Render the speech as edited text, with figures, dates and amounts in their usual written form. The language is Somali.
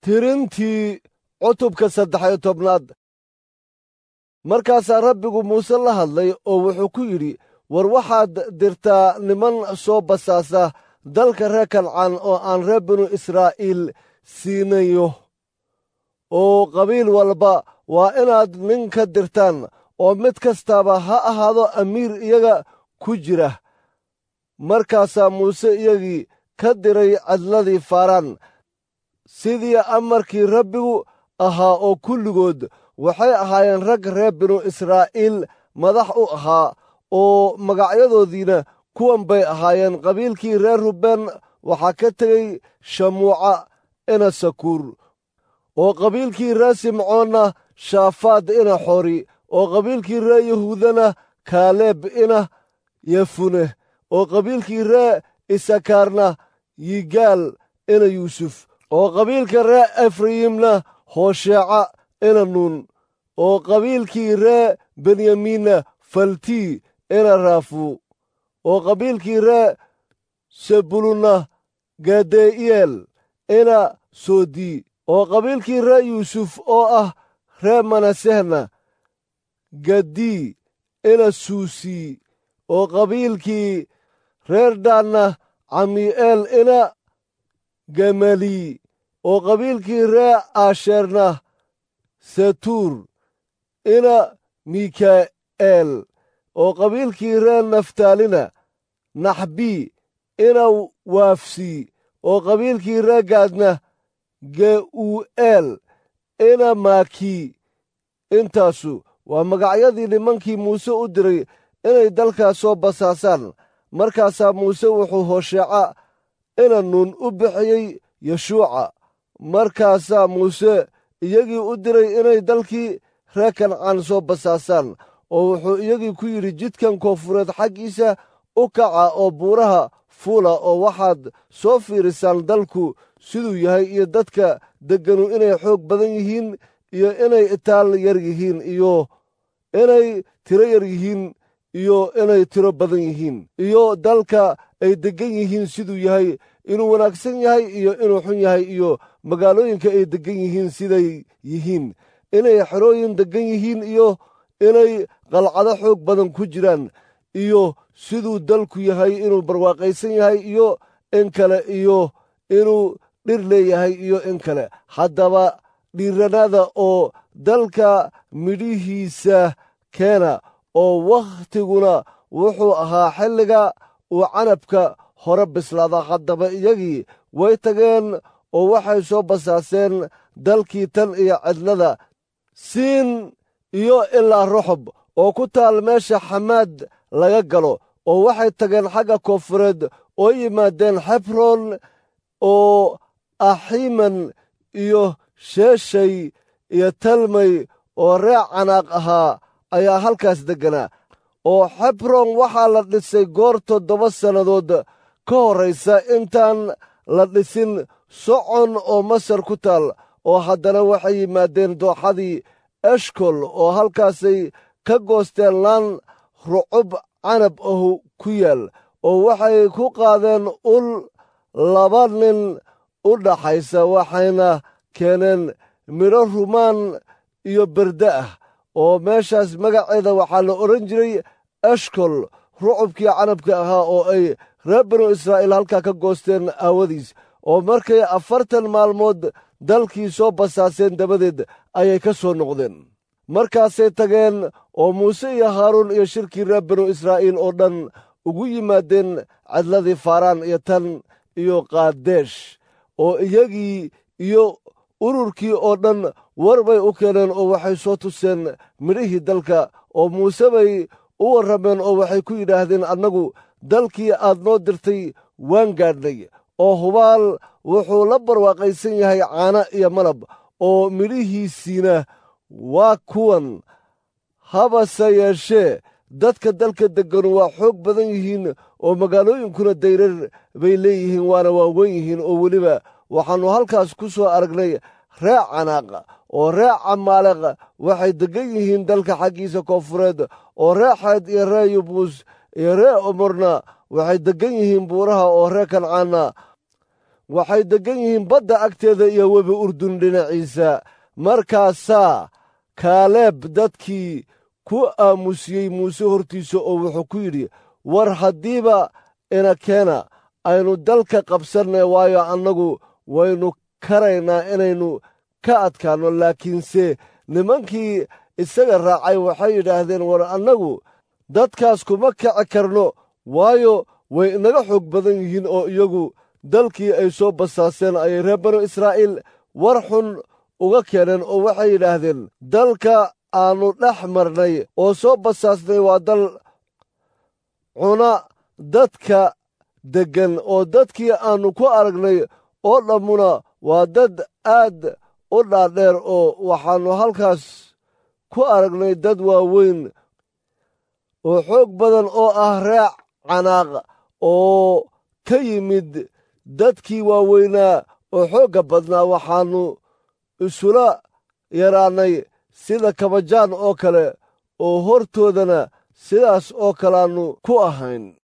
tirintii cutubka 13. markaasaa rabbigu muuse la hadlay oo wuxuu ku yidhi, war waxaad dirtaa niman soo basaasa dalka reer kancaan oo aan reer binu israa'iil siinayo, oo qabiil walba waa inaad nin ka dirtaan, oo mid kastaaba ha ahaado amiir iyaga ku jira. markaasaa muuse iyagii ka diray cidladii faaraan sidii amarkii rabbigu ahaa, oo kulligood waxay ahaayeen rag reer binu israa'iil madax u ahaa, oo magacyadoodiina kuwan bay ahaayeen. qabiilkii reer ruben waxaa ka tegey shamuuca ina sakuur, oo qabiilkii reer simcoonna shaafaad ina xori, oo qabiilkii reer yahuudana kaaleeb ina yefune, oo qabiilkii reer isakaarna yigaal ina yuusuf, oo qabiilka reer efrayimna hoosheeca ina nuun, oo qabiilkii reer benyamiinna faltii ina raafu, oo qabiilkii reer sebulunna gade'iyeel ina soodii, oo qabiilkii reer yuusuf oo ah reer manasehna gadii ina suusii, oo qabiilkii reer daanna camii'eel ina gemalii, oo qabiilkii reer aasheerna setuur ina mika'eel, oo qabiilkii reer naftaalina naxbii ina waafsii, oo qabiilkii reer gaadna ge'u'eel ina maakii. intaasu waa magacyadii nimankii muuse u diray inay dalkaas soo basaasaan. markaasaa muuse wuxuu hoosheeca ina nuun u bixiyey yeshuuca. markaasaa muuse iyagii u diray inay dalkii reer kancaan soo basaasaan, oo wuxuu iyagii ku yidhi, jidkan koonfureed xaggiisa u kaca oo buuraha fuula, oo waxaad soo fiirisaan dalku siduu yahay, iyo dadka degganu inay xoog badan yihiin iyo inay itaal yar yihiin, iyo inay tiro yar yihiin iyo inay tiro badan yihiin, iyo dalka ay deggan yihiin siduu yahay, inuu wanaagsan yahay iyo inuu xun yahay, iyo magaalooyinka ay deggan yihiin siday yihiin, inay xerooyin deggan yihiin iyo inay qalcado xoog badan ku jiraan, iyo siduu dalku yahay, inuu barwaaqaysan yahay iyo in kale, iyo inuu dhir leeyahay iyo in kale. haddaba dhiiranaada oo dalka midhihiisa keena, oo wakhtiguna wuxuu ahaa xilliga uu canabka hore bislaada. haddaba iyagii way tageen oo waxay soo basaaseen dalkii tan iyo cidlada siin iyo ilaa roxob oo ku taal meesha xamaad laga galo, oo waxay tageen xagga koonfureed oo yimaadeen xebroon, oo axiiman iyo sheeshay iyo talmay oo reer canaaq ahaa ayaa halkaas degganaa. oo xebroon waxaa la dhisay goor 7 sannadood ka horraysa intaan la dhisin socon oo masar ku taal. oo haddana waxay yimaadeen dooxadii eshkol, oo halkaasay ka goosteen laan rucub canab ahu ku yaal, oo waxay ku qaadeen ul 2 nin u dhaxaysa, waxayna keeneen midho rumaan iyo berde ah, oo meeshaas magaceeda waxaa la odhan jiray eshkol, rucubkii canabka ahaa oo ay reer binu israa'iil halkaa ka goosteen aawadiis. oo markay 40 maalmood dalkii soo basaaseen dabadeed ayay ka soo noqdeen. markaasay tageen oo muuse iyo haaruun iyo shirkii reer binu israa'iil oo dhan ugu yimaadeen cidladii faaraan iyo tan iyo qaadesh, oo iyagii iyo ururkii oo dhan war bay u keeneen, oo waxay soo tuseen midhihii dalka. oo muuse bay u warrameen oo waxay ku yidhaahdeen, annagu dalkii aad noo dirtay waan gaadhnay, oo hubaal wuxuu la barwaaqaysan yahay caano iyo malab, oo midhihiisiina waa kuwan. habase yeeshee dadka dalka degganu waa xoog badan yihiin, oo magaalooyinkuna dayrar bay leeyihiin, waana waaweyn yihiin. oo weliba waxaannu halkaas ku soo aragnay reer canaaq, oo reer camaaleq waxay deggan yihiin dalka xaggiisa koonfureed, oo reer xeed iyo reer yubuus iyo reer omorna waxay deggan yihiin buuraha, oo reer kancaanna waxay deggan yihiin badda agteeda iyo webi urdun dhinaciisa. markaasaa kaaleeb dadkii ku aamusiyey muuse hortiisa oo wuxuu ku yidhi, war haddiiba ina keena aynu dalka qabsannay, waayo annagu waynu karaynaa inaynu ka adkaanno. laakiinse nimankii isaga raacay waxay yidhaahdeen, war annagu dadkaas kuma kici karno, waayo way inaga xoog badan yihiin. oo iyagu dalkii ay soo basaaseen ayay reer banu israa'iil war xun uga keeneen oo waxay yidhaahdeen, dalka aannu dhex marnay oo soo basaasnay waa dal cuna dadka deggan, oo dadkii aannu ku aragnay oo dhammuna waa dad aad u dhaadheer, oo waxaannu halkaas ku aragnay dad waaweyn oo xoog badan oo ah reer canaaq, oo ka yimid dadkii waaweynaa oo xoogga badnaa. waxaannu isula yaraannay sida kabajaan oo kale, oo hortoodana sidaas oo kaleaannu ku ahayn.